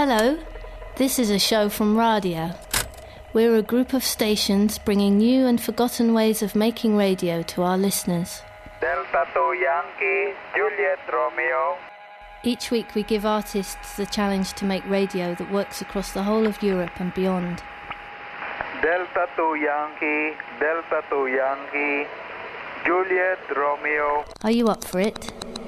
Hello, this is a show from Radio. We're a group of stations bringing new and forgotten ways of making radio to our listeners. Delta 2 Yankee, Juliet Romeo. Each week we give artists the challenge to make radio that works across the whole of Europe and beyond. Delta 2 Yankee, Delta 2 Yankee, Juliet Romeo. Are you up for it?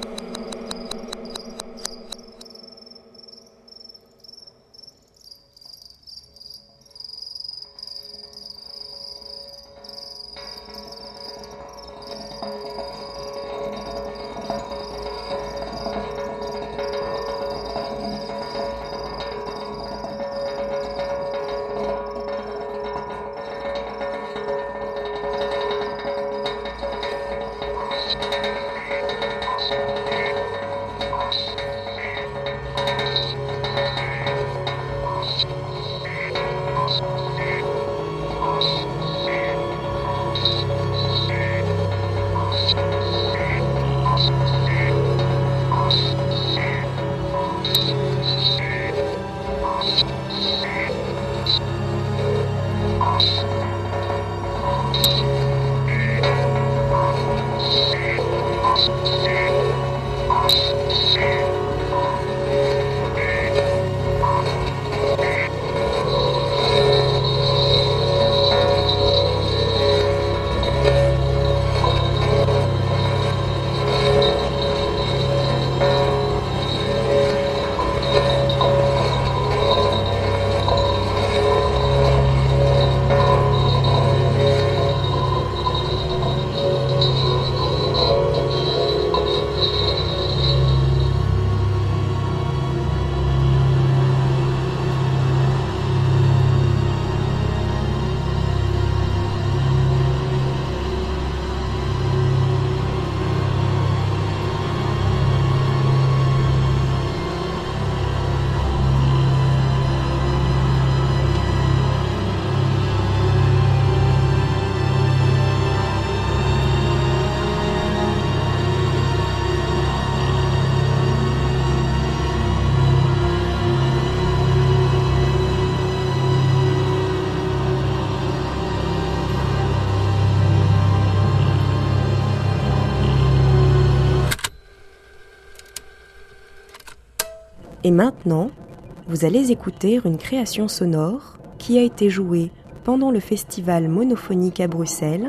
Et maintenant, vous allez écouter une création sonore qui a été jouée pendant le festival monophonique à Bruxelles.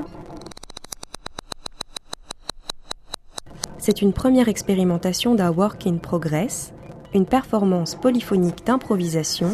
C'est une première expérimentation d'un work in progress, une performance polyphonique d'improvisation.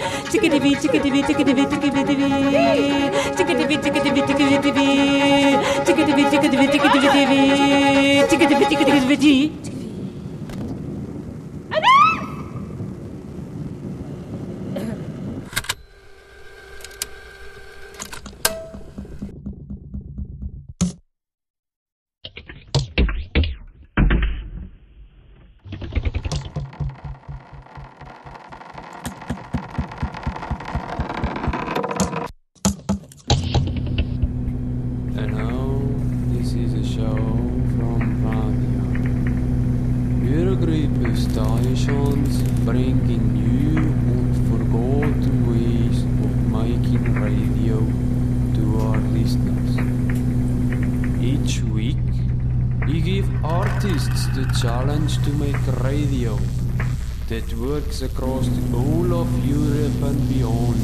And now, this is a show from Radio. We're a group of stations bringing new and forgotten ways of making radio to our listeners. Each week, we give artists the challenge to make radio that works across the whole of Europe and beyond.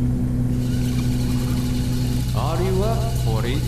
Are you up for it?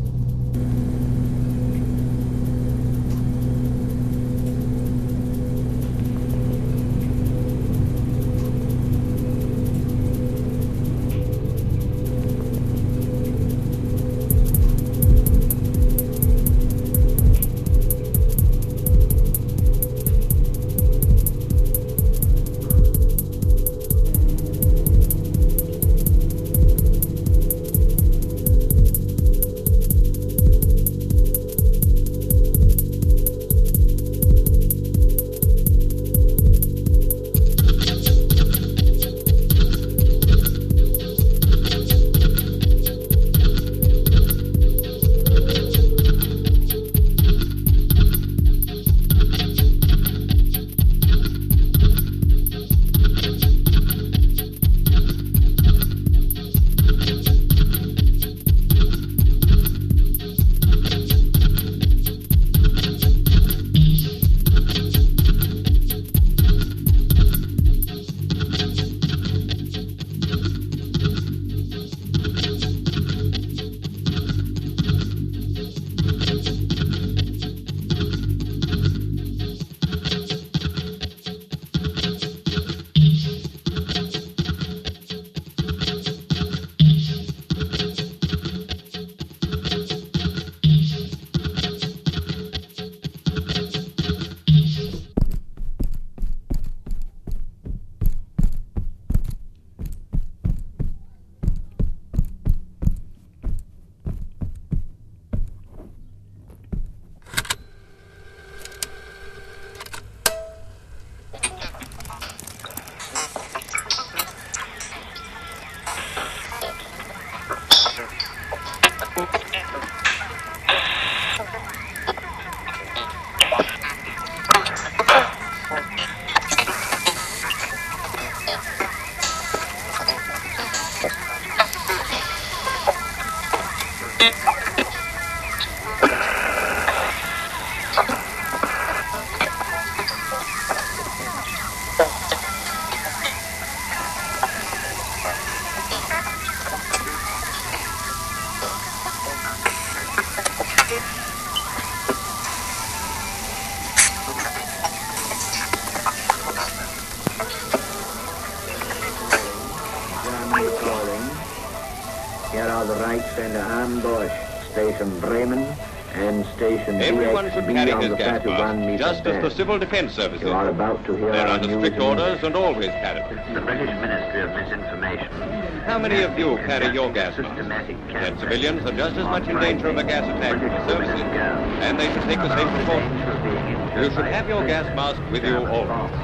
Here are the right center ambush, Station Bremen and Station Everyone should carry on his the gas mask, just as the civil defense services. You are about to hear They're our under news strict in orders and always carry them. the British Ministry of Misinformation. How many of you carry your gas masks? Then civilians are just as much in danger of a gas attack as the services, and they should take the same precautions. You should have your gas mask with you always.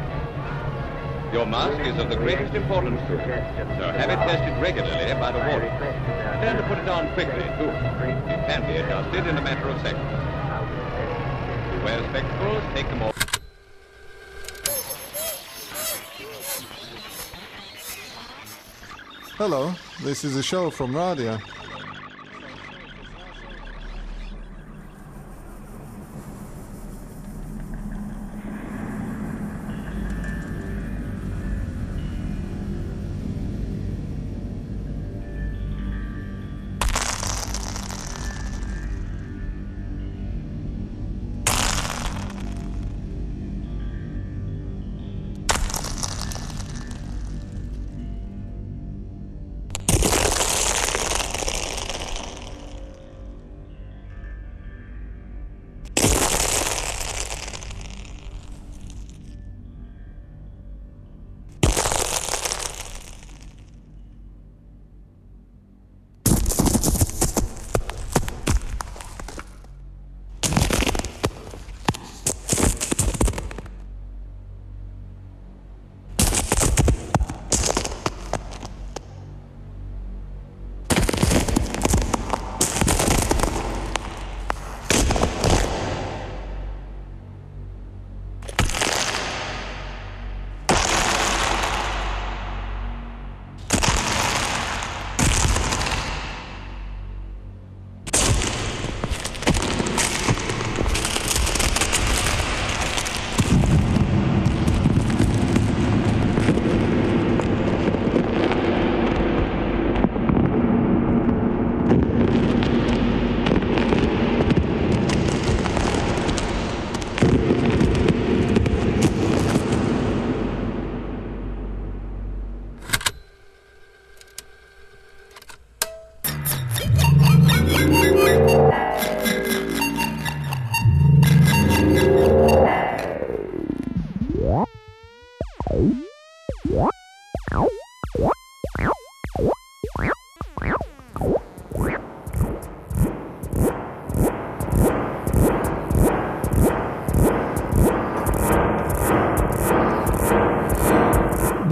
Your mask is of the greatest importance to you, so have it tested regularly by the warden. Learn to put it on quickly, too. It can be adjusted in a matter of seconds. To wear spectacles, take them off. Hello, this is a show from Radio.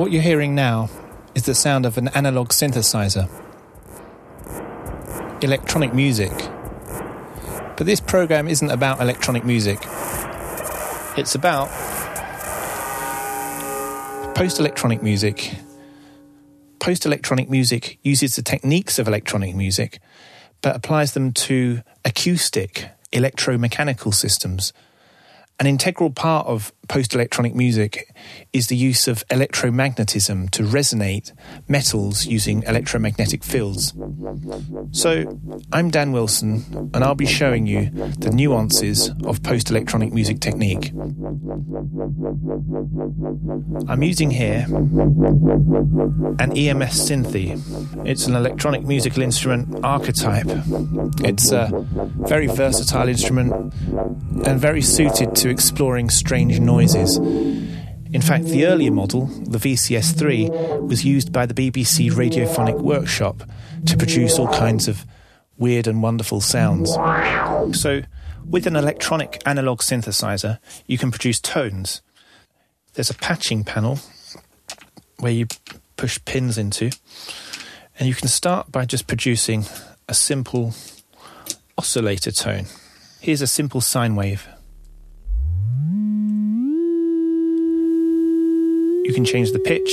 What you're hearing now is the sound of an analog synthesizer. Electronic music. But this program isn't about electronic music. It's about post-electronic music. Post-electronic music uses the techniques of electronic music, but applies them to acoustic, electromechanical systems. An integral part of post-electronic music is the use of electromagnetism to resonate metals using electromagnetic fields. So, I'm Dan Wilson, and I'll be showing you the nuances of post-electronic music technique. I'm using here an EMS Synthi. It's an electronic musical instrument archetype. It's a very versatile instrument and very suited to exploring strange noises. In fact, the earlier model, the VCS3, was used by the BBC Radiophonic Workshop to produce all kinds of weird and wonderful sounds. So, with an electronic analog synthesizer, you can produce tones. There's a patching panel where you push pins into, and you can start by just producing a simple oscillator tone. Here's a simple sine wave. You can change the pitch.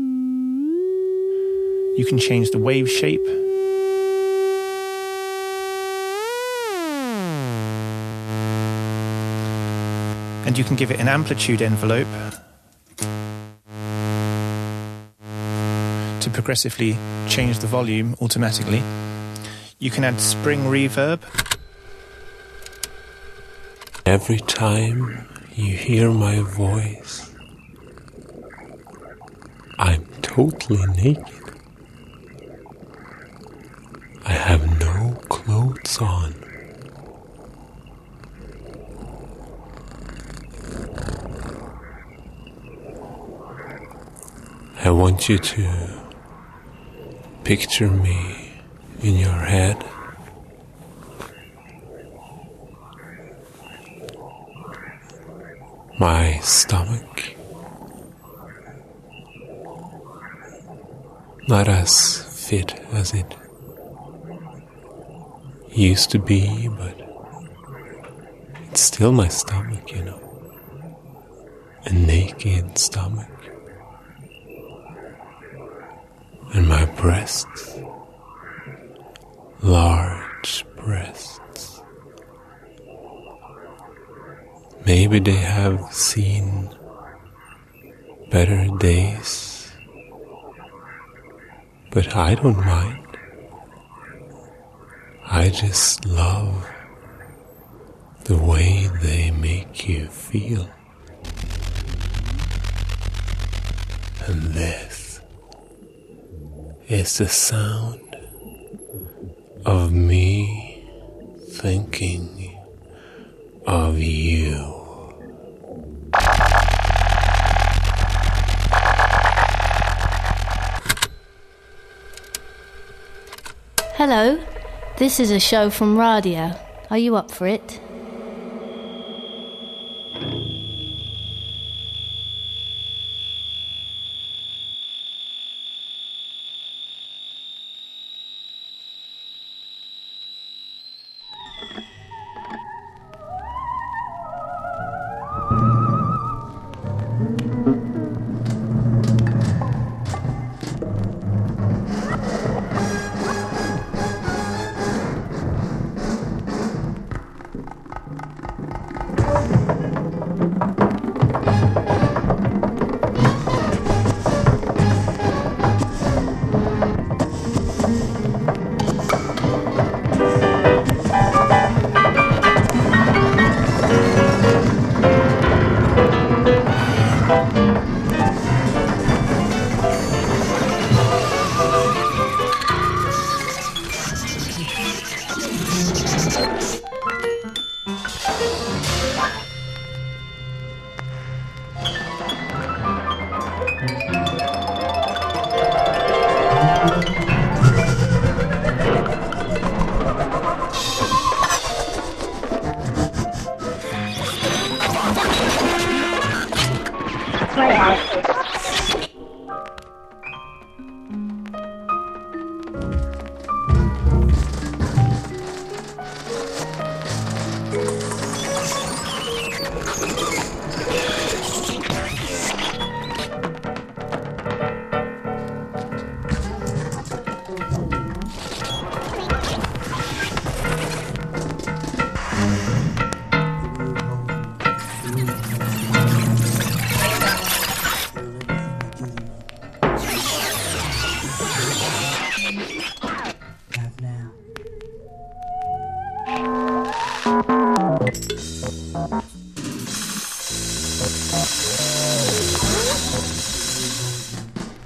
You can change the wave shape. And you can give it an amplitude envelope to progressively change the volume automatically. You can add spring reverb. Every time you hear my voice, I'm totally naked. I have no clothes on. I want you to picture me in your head. My stomach, not as fit as it used to be, but it's still my stomach, you know. A naked stomach. And my breasts, large breasts. Maybe they have seen better days, but I don't mind. I just love the way they make you feel. And this is the sound of me thinking of you. Hello, this is a show from Radia. Are you up for it?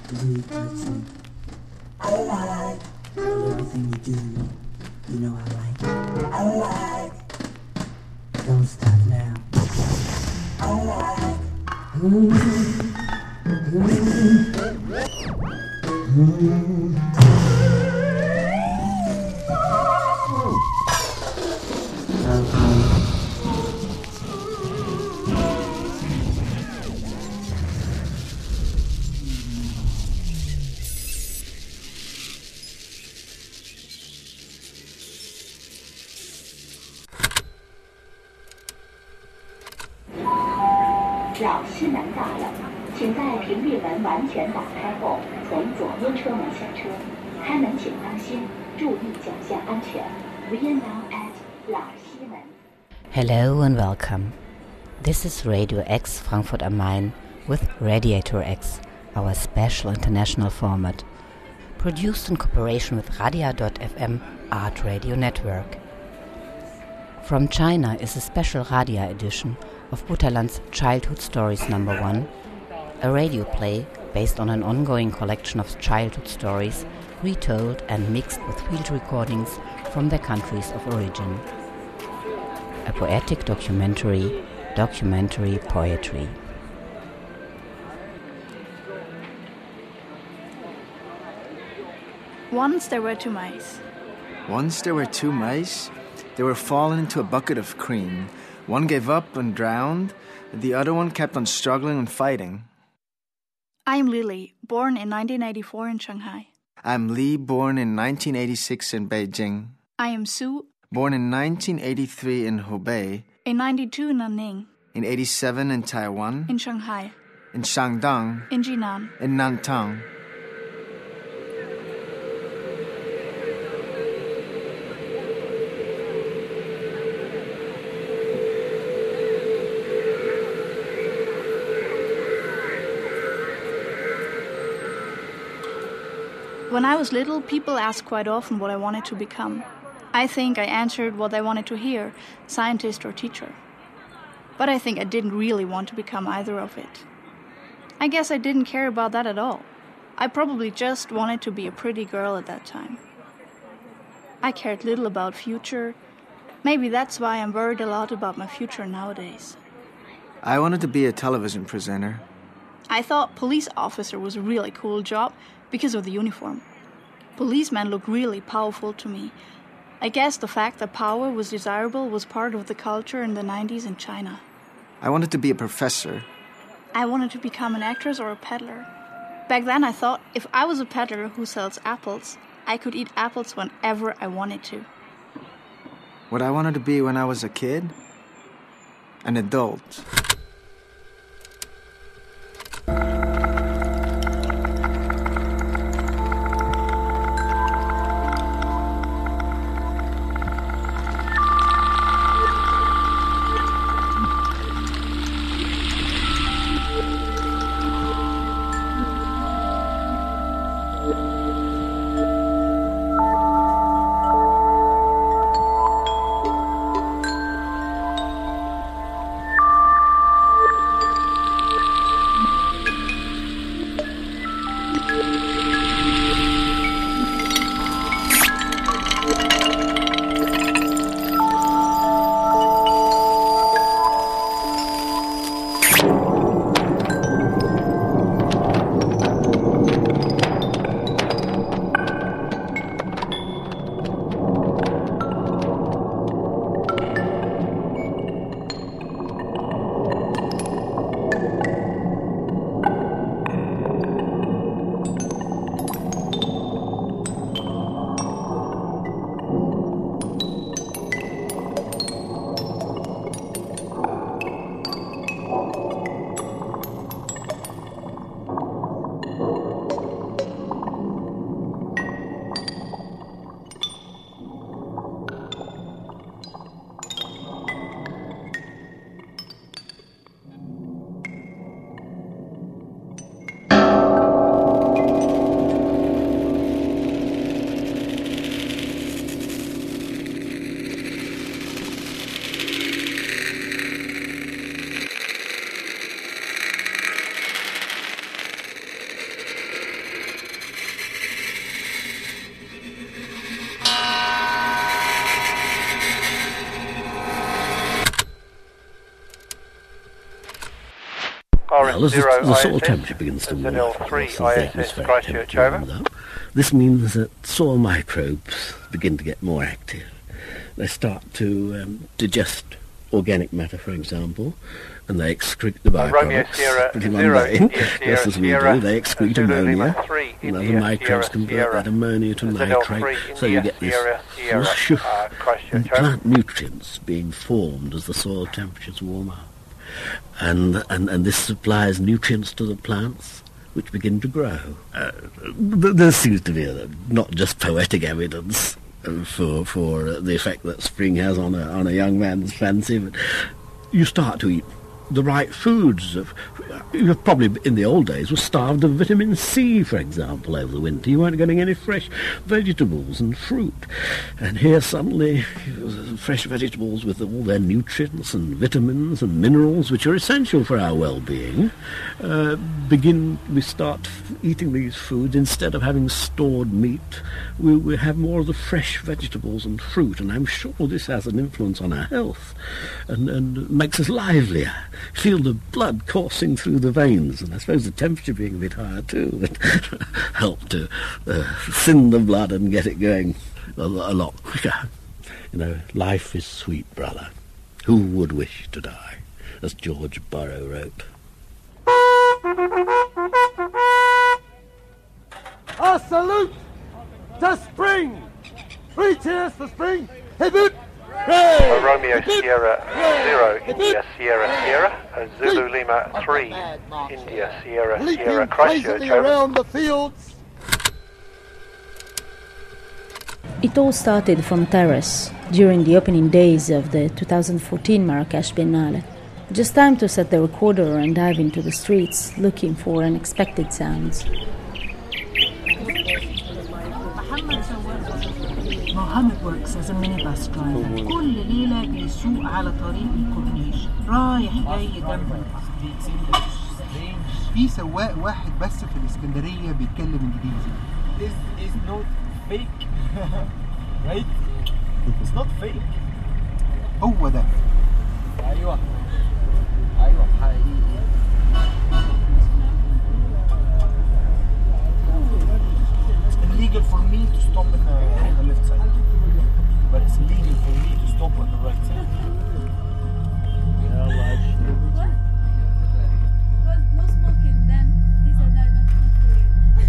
the way you curtsy. I like everything you do. You know I like it. I like. Don't stop now. I like. Hello and welcome. This is Radio X Frankfurt am Main with Radiator X, our special international format, produced in cooperation with Radia.fm Art Radio Network. From China is a special Radia edition of Butterland's Childhood Stories No. 1, a radio play based on an ongoing collection of childhood stories retold and mixed with field recordings from their countries of origin. A poetic documentary poetry. Once there were two mice. Once there were two mice. They were fallen into a bucket of cream. One gave up and drowned. The other one kept on struggling and fighting. I am Lily, born in 1984 in Shanghai. I'm Li, born in 1986 in Beijing. I am Su, born in 1983 in Hubei. In 92 in Nanning. In 87 in Taiwan. In Shanghai. In Shandong. In Jinan. In Nantong. When I was little, people asked quite often what I wanted to become. I think I answered what they wanted to hear, scientist or teacher. But I think I didn't really want to become either of it. I guess I didn't care about that at all. I probably just wanted to be a pretty girl at that time. I cared little about future. Maybe that's why I'm worried a lot about my future nowadays. I wanted to be a television presenter. I thought police officer was a really cool job because of the uniform. Policemen looked really powerful to me. I guess the fact that power was desirable was part of the culture in the 90s in China. I wanted to be a professor. I wanted to become an actress or a peddler. Back then I thought if I was a peddler who sells apples, I could eat apples whenever I wanted to. What I wanted to be when I was a kid? An adult. Well, as the soil temperature begins to warm up, as the atmospheric temperature warms up, this means that soil microbes begin to get more active. They start to digest organic matter, for example, and they excrete the byproducts. Pretty mundane, just as we do. They excrete ammonia, and other microbes convert that ammonia to nitrate, so you get this flush of plant nutrients being formed as the soil temperatures warm up. And this supplies nutrients to the plants, which begin to grow. There seems to be not just poetic evidence for the effect that spring has on a young man's fancy, but you start to eat the right foods. You probably in the old days were starved of vitamin C, for example, over the winter. You weren't getting any fresh vegetables and fruit. And here suddenly, fresh vegetables with all their nutrients and vitamins and minerals, which are essential for our well-being, we start eating these foods instead of having stored meat. We have more of the fresh vegetables and fruit, and I'm sure this has an influence on our health and makes us livelier. Feel the blood coursing through the veins, and I suppose the temperature being a bit higher too would help to thin the blood and get it going a lot quicker. You know, life is sweet, brother. Who would wish to die? As George Borrow wrote. A salute to spring! 3 cheers for spring! Hip hip! Romeo Sierra 0, India Sierra Sierra, Zulu Lima 3, India Sierra Sierra, Christchurch, around the fields. It all started from terrace during the opening days of the 2014 Marrakesh Biennale. Just time to set the recorder and dive into the streets looking for unexpected sounds. Mohammed works as a minibus driver. كل ليلة بيسوق على طريق الكورنيش رايح جاي جنب البحر. في سواق واحد بس في الإسكندرية بيتكلم إنجليزي. This is not fake, right? It's not fake. هو ده. أيوة حقيقي. It's illegal for me to stop on the left side, but it's legal for me to stop on the right side. What? Because no smoking, then these are not for you.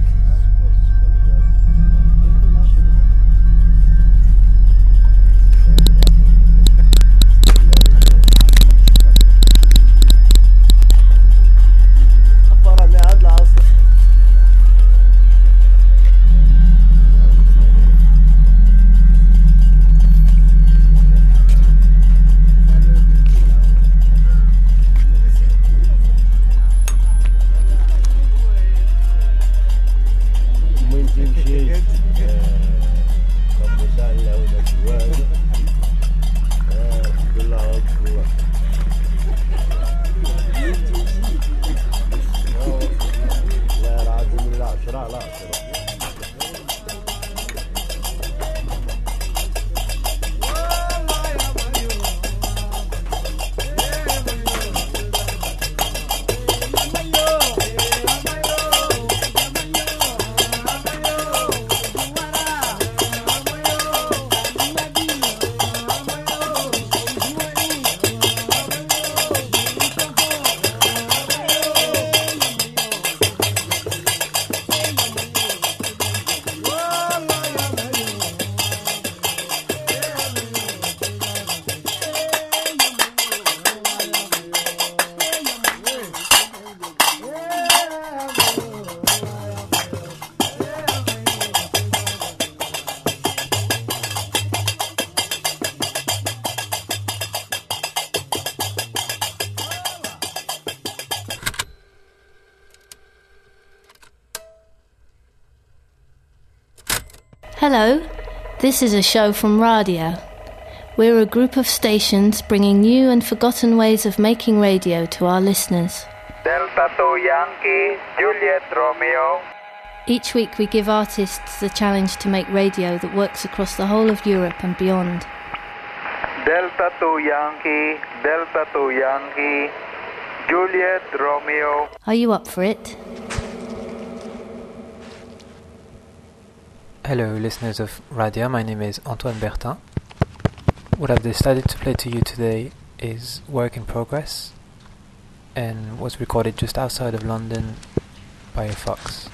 Hello, this is a show from Radia. We're a group of stations bringing new and forgotten ways of making radio to our listeners. Delta 2 Yankee, Juliet Romeo. Each week we give artists the challenge to make radio that works across the whole of Europe and beyond. Delta 2 Yankee, Juliet Romeo. Are you up for it? Hello, listeners of Radio. My name is Antoine Bertin. What I've decided to play to you today is Work in Progress, and was recorded just outside of London by a fox.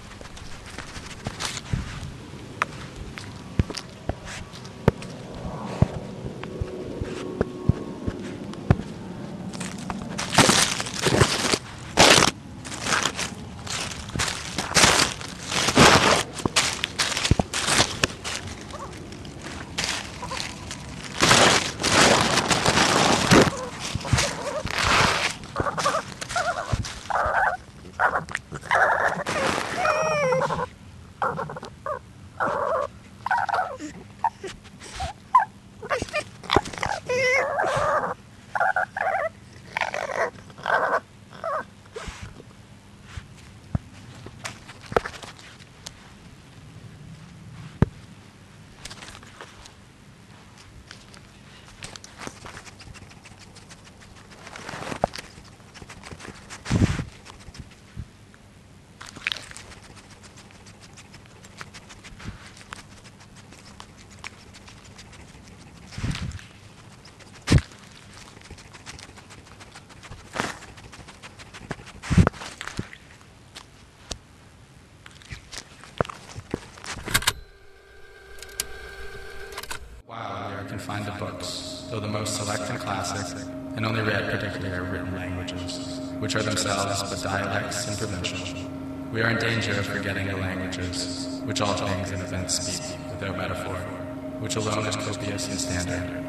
Confined to books, though the most select and classic, and only read particularly are written languages, which are themselves but dialects and provincial. We are in danger of forgetting the languages, which all things and events speak without metaphor, which alone is copious and standard.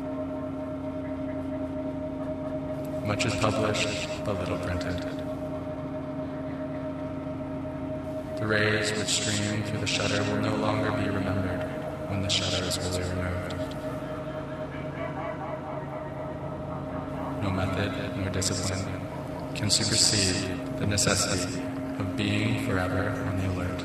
Much is published, but little printed. The rays which stream through the shutter will no longer be remembered when the shutter is fully removed. No method nor discipline can supersede the necessity of being forever on the alert.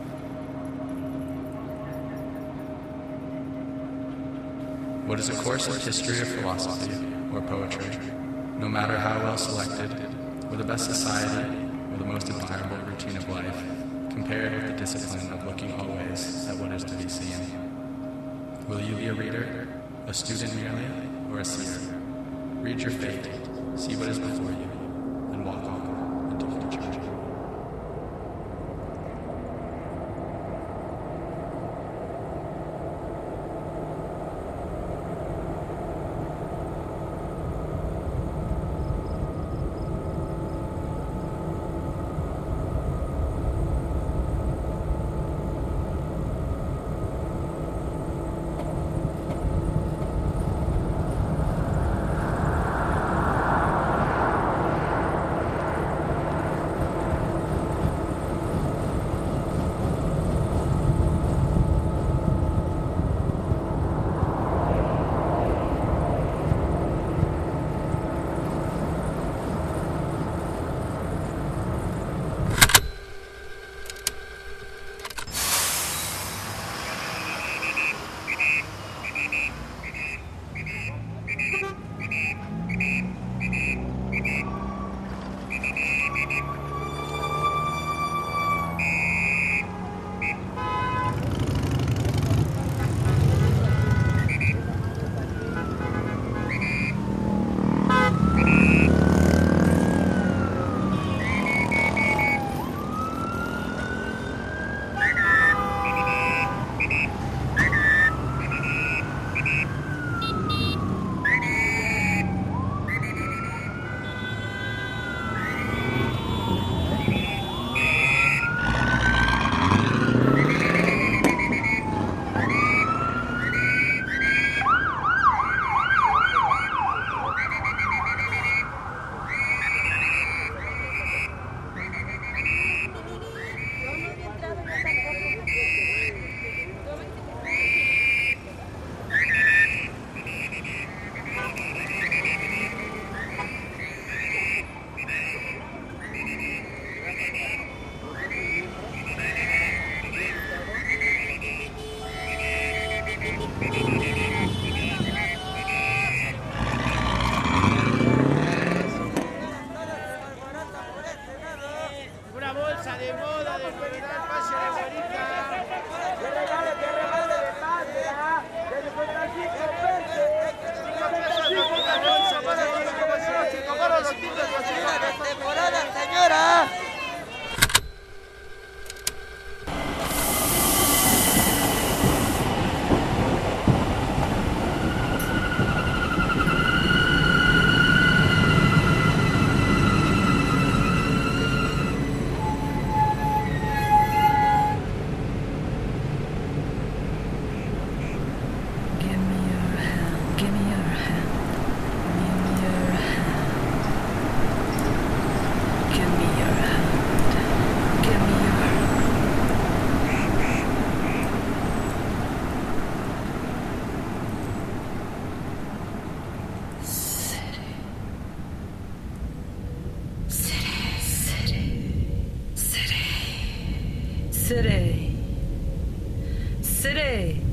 What is a course of history or philosophy or poetry, no matter how well selected, or the best society or the most admirable routine of life, compared with the discipline of looking always at what is to be seen? Will you be a reader, a student merely, or a seer? Read your fate, see what is before you, and walk on into future. City.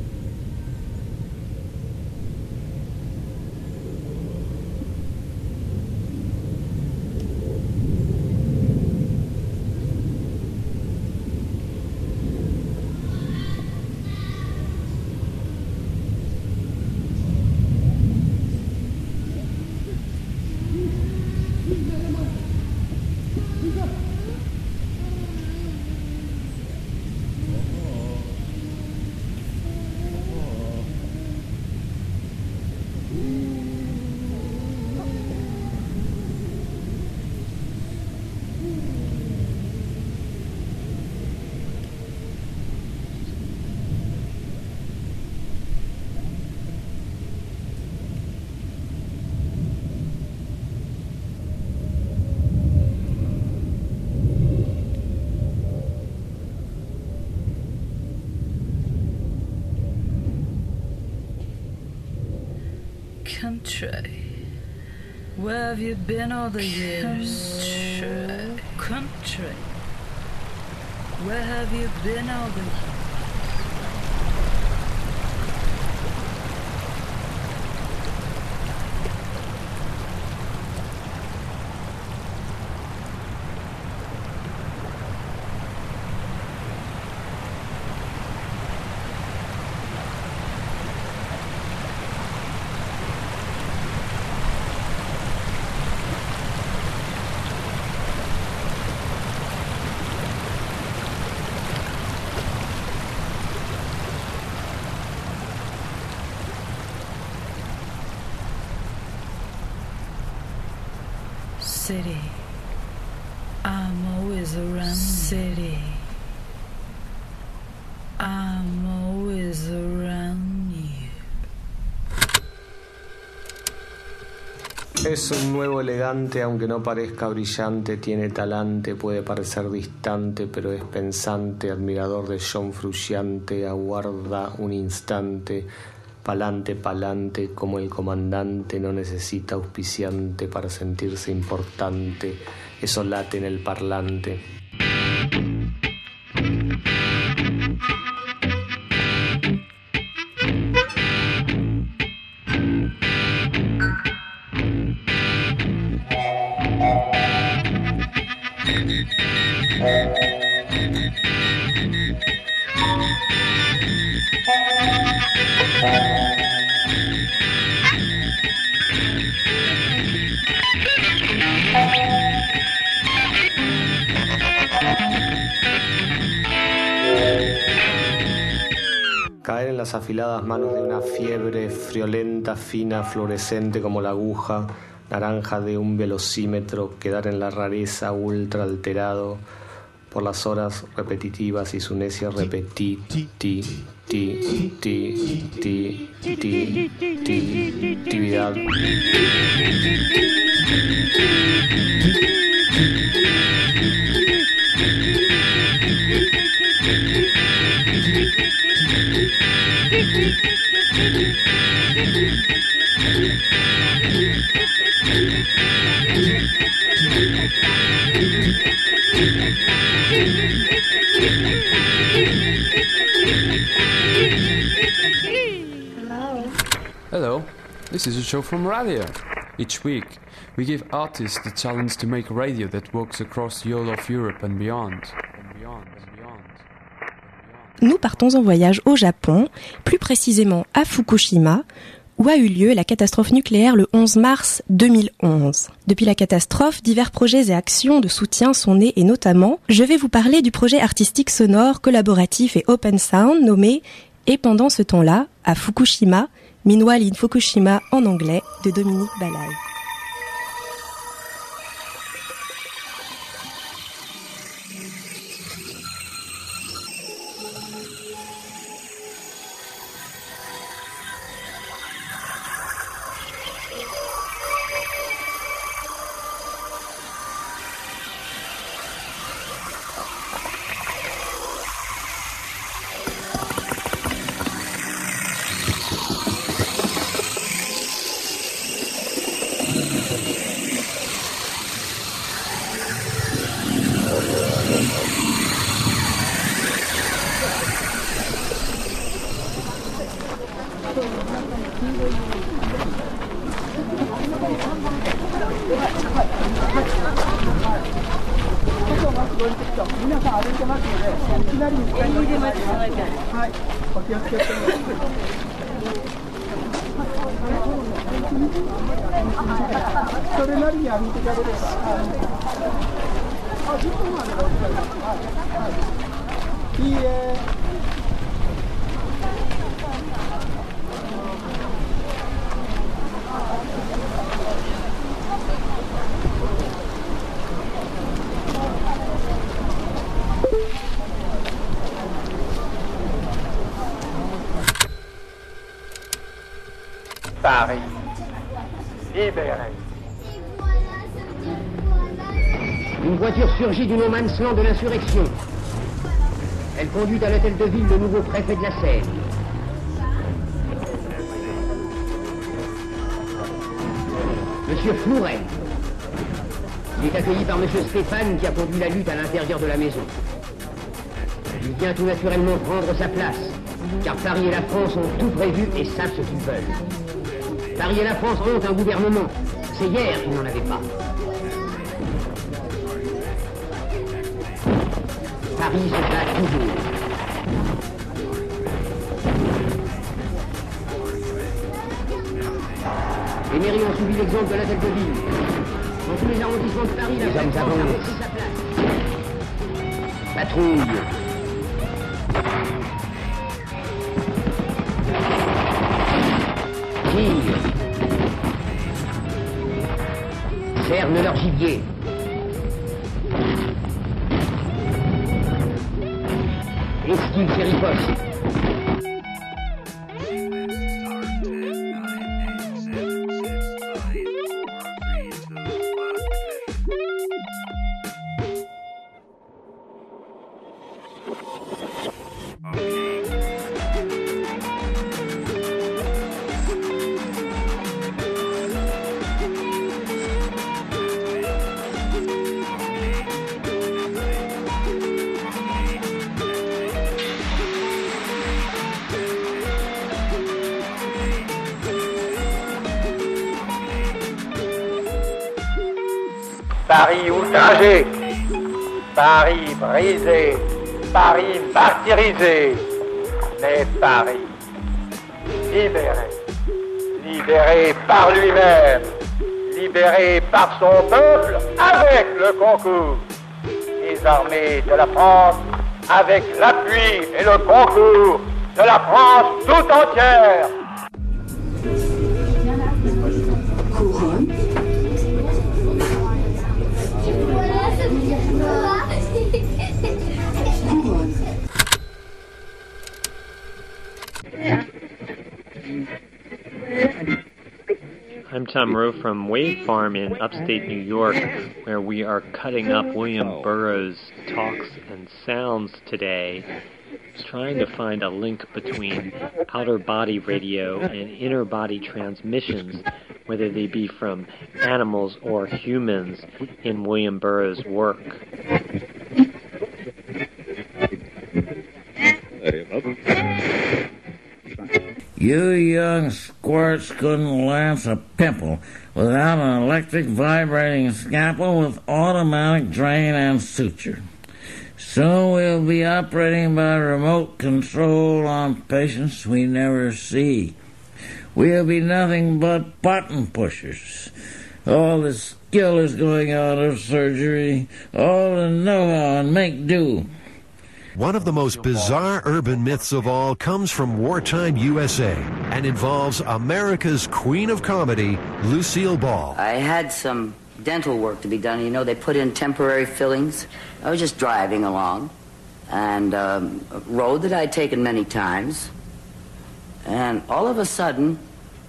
Country, where have you been all the years? Country, where have you been all the years? City, I'm always around. City, I'm always around you. Es un nuevo elegante, aunque no parezca brillante, tiene talante, puede parecer distante, pero es pensante, admirador de John Frusciante, aguarda un instante. Pa'lante, pa'lante, como el comandante, no necesita auspiciante para sentirse importante, eso late en el parlante. Caer en las afiladas manos de una fiebre friolenta, fina, fluorescente como la aguja naranja de un velocímetro, quedar en la rareza ultra alterado por las horas repetitivas y su necia repetitividad. Hello, this is a show from Radio. Each week, we give artists the challenge to make radio that works across the whole of Europe and beyond. Nous partons en voyage au Japon, plus précisément à Fukushima, où a eu lieu la catastrophe nucléaire le 11 mars 2011. Depuis la catastrophe, divers projets et actions de soutien sont nés et notamment, je vais vous parler du projet artistique sonore collaboratif et open sound nommé « Et pendant ce temps-là, à Fukushima », Meanwhile in Fukushima en anglais, de Dominique Balay. Paris, libéré. Une voiture surgit du no man's land de l'insurrection. Elle conduit à l'hôtel de ville le nouveau préfet de la Seine. Monsieur Flouret. Il est accueilli par Monsieur Stéphane qui a conduit la lutte à l'intérieur de la maison. Il vient tout naturellement prendre sa place, car Paris et la France ont tout prévu et savent ce qu'ils veulent. Paris et la France ont un gouvernement. C'est hier qu'ils n'en avaient pas. Paris se bat toujours. Les mairies ont suivi l'exemple de l'hôtel de ville. Dans tous les arrondissements de Paris, la France a pris sa place. Patrouille. Tire. Cerne leur gibier. Esquive ses ripostes. Paris outragé, Paris brisé, Paris martyrisé, mais Paris libéré, libéré par lui-même, libéré par son peuple avec le concours des armées de la France, avec l'appui et le concours de la France tout entière. I'm Tom Rowe from Wave Farm in upstate New York, where we are cutting up William Burroughs' talks and sounds today, trying to find a link between outer body radio and inner body transmissions, whether they be from animals or humans, in William Burroughs' work. You young squirts couldn't lance a pimple without an electric vibrating scalpel with automatic drain and suture. Soon we'll be operating by remote control on patients we never see. We'll be nothing but button pushers. All the skill is going out of surgery, all the know-how and make do. One of the most bizarre urban myths of all comes from wartime USA and involves America's queen of comedy, Lucille Ball. I had some dental work to be done. You know, they put in temporary fillings. I was just driving along, and a road that I'd taken many times, and all of a sudden,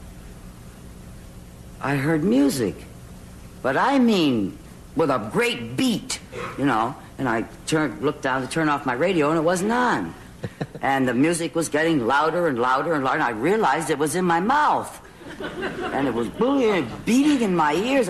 I heard music. But I mean, with a great beat, you know. And I looked down to turn off my radio, and it wasn't on. And the music was getting louder and louder and louder, and I realized it was in my mouth. And it was beating in my ears.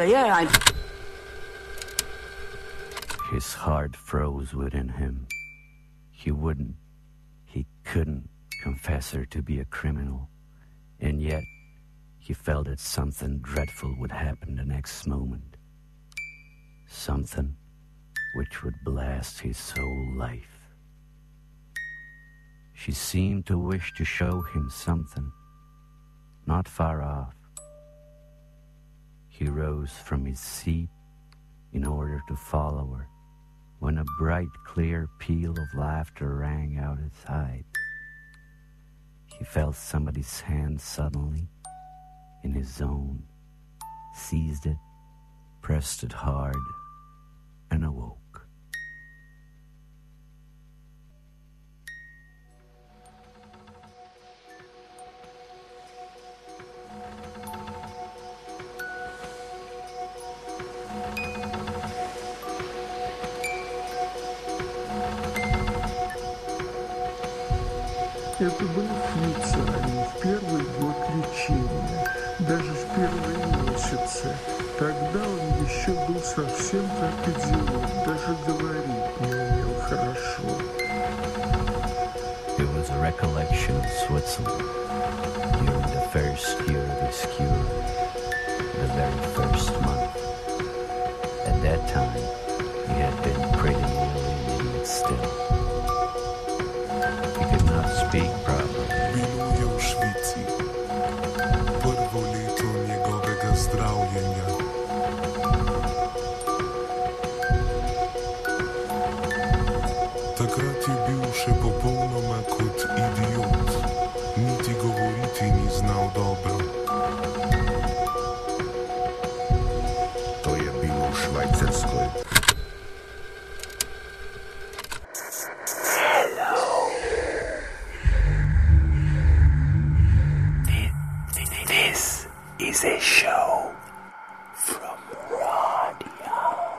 His heart froze within him. He couldn't confess her to be a criminal. And yet, he felt that something dreadful would happen the next moment. Something which would blast his whole life. She seemed to wish to show him something, not far off. He rose from his seat in order to follow her, when a bright, clear peal of laughter rang out his side. He felt somebody's hand suddenly in his own, seized it, pressed it hard, and awoke. Это было в Швейцарии в первый год лечения, даже в первые месяцы. Тогда он еще был совсем как идиот, даже говорить не умел хорошо. It was a recollection of Switzerland during the first year of his cure, the very first month. At that time, he had been pretty nearly an idiot still. He could not speak properly. Biluję u Szwicji. Prvo leto njegovega zdravljenja. Takrat je bil še popolnoma kot idiot. Niti govoriti ni znal dobro. To je bilo v Švajcarskoj. This is a show from Radio.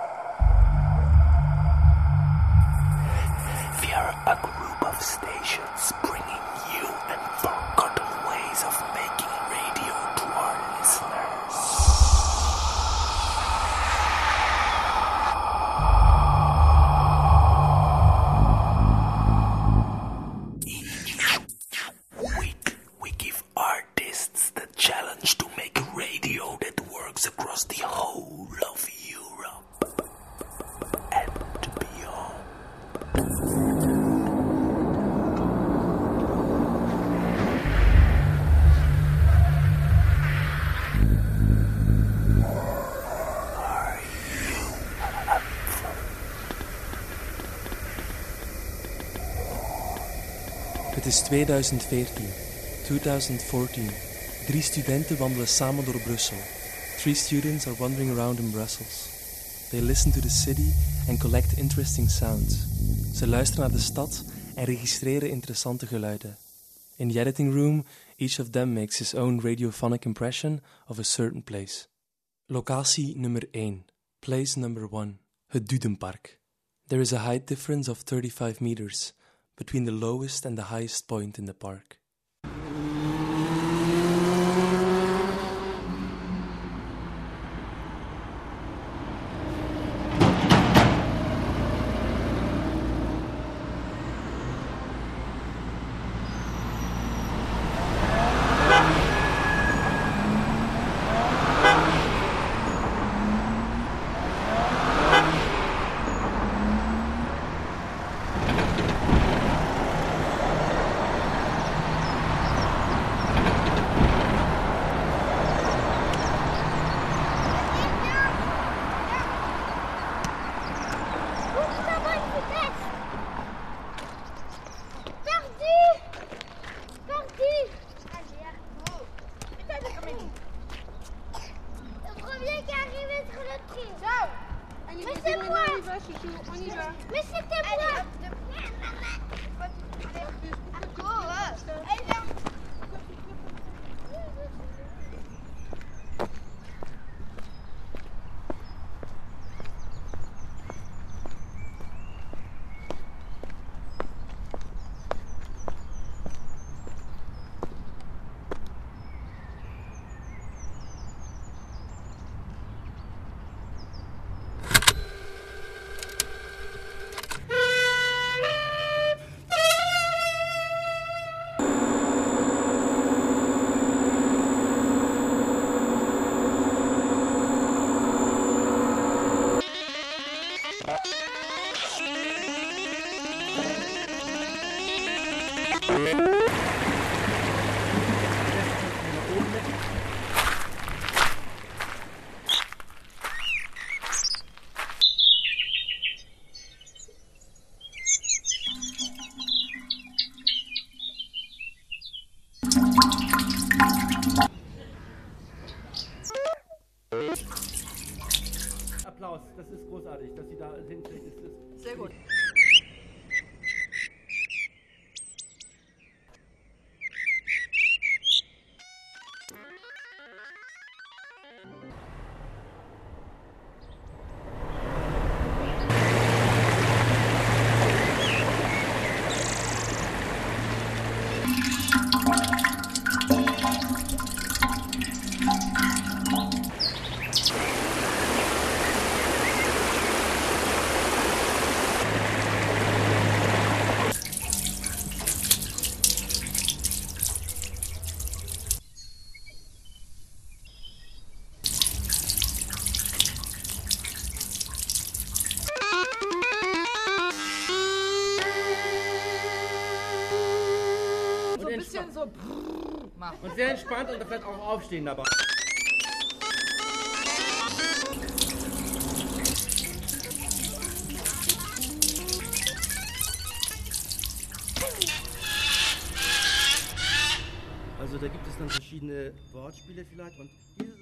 We are a group of stations bringing you and forgotten ways of making radio to our listeners. Each week we give artists the challenge to make a radio that works across the whole of Europe and beyond. Are you up for Het is 2014. 2014. 3 studenten wandelen samen door Brussel. 3 students are wandering around in Brussels. They listen to the city and collect interesting sounds. Ze luisteren naar de stad en registreren interessante geluiden. In the editing room, each of them makes his own radiophonic impression of a certain place. Locatie nummer 1. Place number 1. Het Dudenpark. There is a height difference of 35 meters between the lowest and the highest point in the park. Applaus, das ist großartig, dass Sie da hinkriegen. Sehr gut. So machen. Und sehr entspannt und vielleicht auch aufstehen dabei. Also da gibt es dann verschiedene Wortspiele vielleicht und dieses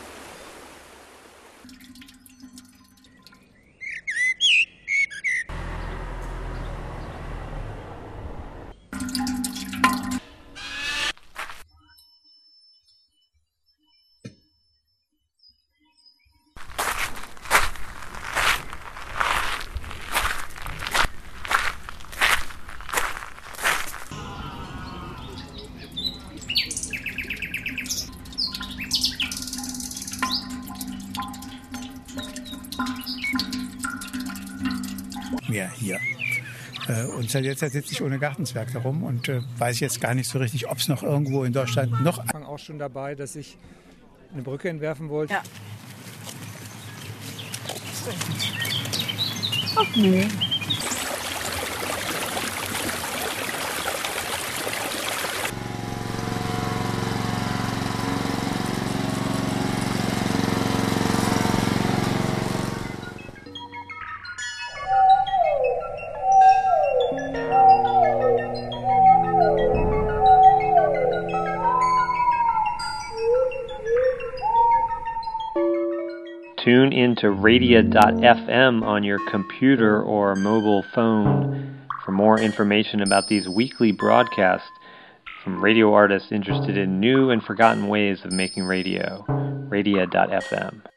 mehr hier. Und seit jetzt sitze ich ohne Gartenzwerg darum und weiß jetzt gar nicht so richtig, ob es noch irgendwo in Deutschland noch... Ich war auch schon dabei, dass ich eine Brücke entwerfen wollte. Ja. Ach nee. Tune into Radia.fm on your computer or mobile phone for more information about these weekly broadcasts from radio artists interested in new and forgotten ways of making radio. Radia.fm.